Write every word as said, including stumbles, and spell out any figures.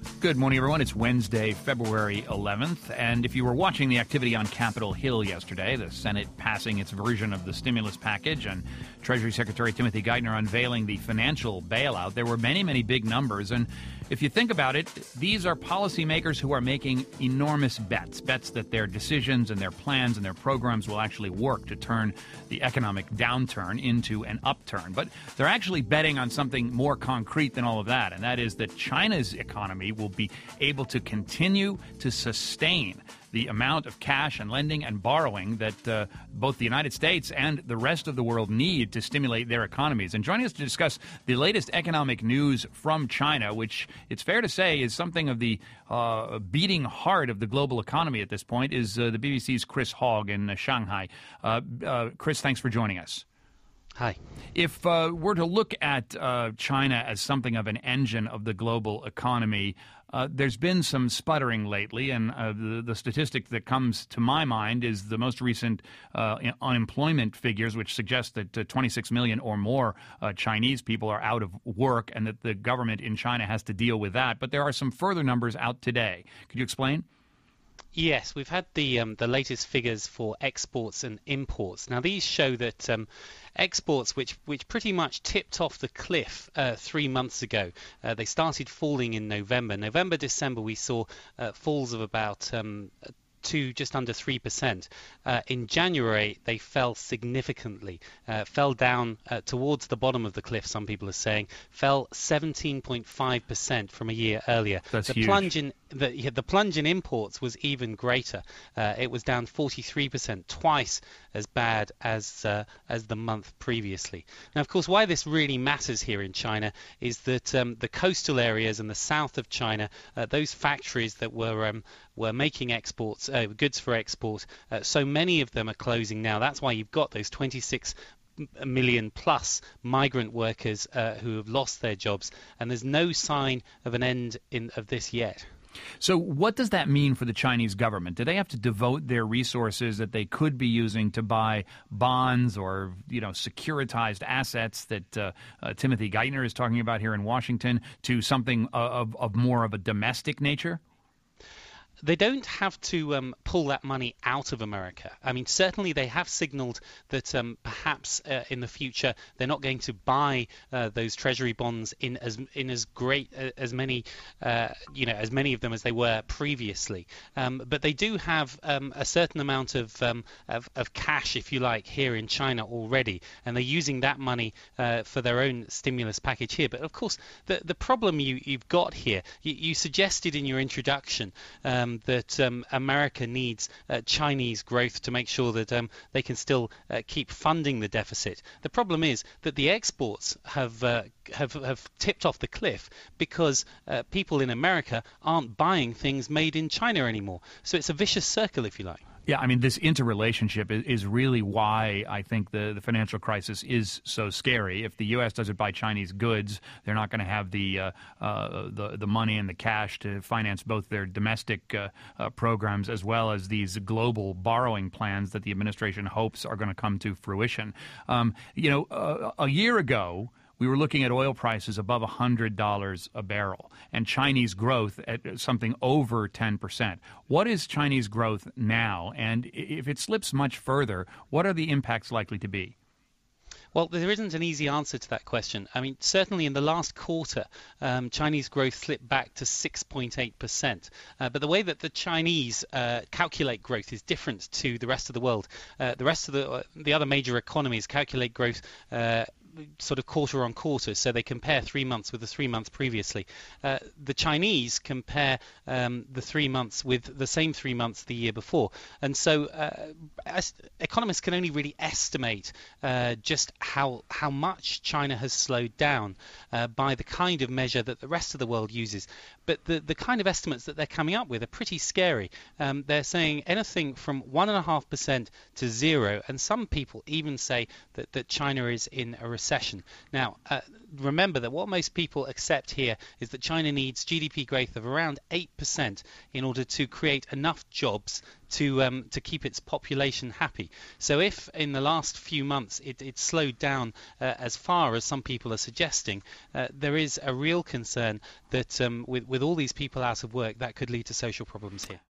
Good morning, everyone. It's Wednesday, February eleventh, and if you were watching the activity on Capitol Hill yesterday, the Senate passing its version of the stimulus package and Treasury Secretary Timothy Geithner unveiling the financial bailout, there were many, many big numbers, and if you think about it, these are policymakers who are making enormous bets, bets that their decisions and their plans and their programs will actually work to turn the economic downturn into an upturn. But they're actually betting on something more concrete than all of that, and that is that China's economy will be able to continue to sustain the amount of cash and lending and borrowing that uh, both the United States and the rest of the world need to stimulate their economies. And joining us to discuss the latest economic news from China, which it's fair to say is something of the uh, beating heart of the global economy at this point, is uh, the B B C's Chris Hogg in uh, Shanghai. Uh, uh, Chris, thanks for joining us. Hi. If uh, we're to look at uh, China as something of an engine of the global economy, uh, there's been some sputtering lately, and uh, the, the statistic that comes to my mind is the most recent uh, unemployment figures, which suggest that uh, twenty-six million or more uh, Chinese people are out of work and that the government in China has to deal with that. But there are some further numbers out today. Could you explain? Yes, we've had the um, the latest figures for exports and imports. Now, these show that um, exports, which which pretty much tipped off the cliff uh, three months ago, uh, they started falling in November. November, December, we saw uh, falls of about um, to just under three percent. Uh, in January, they fell significantly, uh, fell down uh, towards the bottom of the cliff, some people are saying, fell seventeen point five percent from a year earlier. That's the huge. plunge in the, yeah, the plunge in imports was even greater. Uh, it was down forty-three percent, twice as bad as uh, as the month previously. Now, of course, why this really matters here in China is that um, the coastal areas and the south of China, uh, those factories that were um, were making exports, uh, goods for export, uh, so many of them are closing now. That's why you've got those twenty-six million plus migrant workers uh, who have lost their jobs, and there's no sign of an end in, of this yet. So what does that mean for the Chinese government? Do they have to devote their resources that they could be using to buy bonds or, you know, securitized assets that uh, uh, Timothy Geithner is talking about here in Washington to something of, of more of a domestic nature? They don't have to um, pull that money out of America. I mean, certainly they have signaled that um, perhaps uh, in the future they're not going to buy uh, those treasury bonds in as in as great uh, as many, uh, you know, as many of them as they were previously. Um, but they do have um, a certain amount of, um, of of cash, if you like, here in China already, and they're using that money uh, for their own stimulus package here. But of course, the the problem you you've got here, you, you suggested in your introduction. Um, that um, America needs uh, Chinese growth to make sure that um, they can still uh, keep funding the deficit. The problem is that the exports have uh, have, have tipped off the cliff because uh, people in America aren't buying things made in China anymore. So it's a vicious circle, if you like. Yeah, I mean, this interrelationship is, is really why I think the, the financial crisis is so scary. If the U S doesn't buy Chinese goods, they're not going to have the, uh, uh, the the money and the cash to finance both their domestic uh, uh, programs as well as these global borrowing plans that the administration hopes are going to come to fruition. Um, you know, uh, a year ago, we were looking at oil prices above one hundred dollars a barrel and Chinese growth at something over ten percent. What is Chinese growth now? And if it slips much further, what are the impacts likely to be? Well, there isn't an easy answer to that question. I mean, certainly in the last quarter, um, Chinese growth slipped back to six point eight percent. Uh, but the way that the Chinese uh, calculate growth is different to the rest of the world. Uh, the rest of the uh, the other major economies calculate growth uh, sort of quarter on quarter, so they compare three months with the three months previously. Uh, the Chinese compare um, the three months with the same three months the year before, and so uh, as economists can only really estimate uh, just how how much China has slowed down uh, by the kind of measure that the rest of the world uses. But the the kind of estimates that they're coming up with are pretty scary. Um, they're saying anything from one and a half percent to zero, and some people even say that that China is in a recession. Now, uh, remember that what most people accept here is that China needs G D P growth of around eight percent in order to create enough jobs to um, to keep its population happy. So if in the last few months it, it slowed down uh, as far as some people are suggesting, uh, there is a real concern that um, with, with all these people out of work, that could lead to social problems here.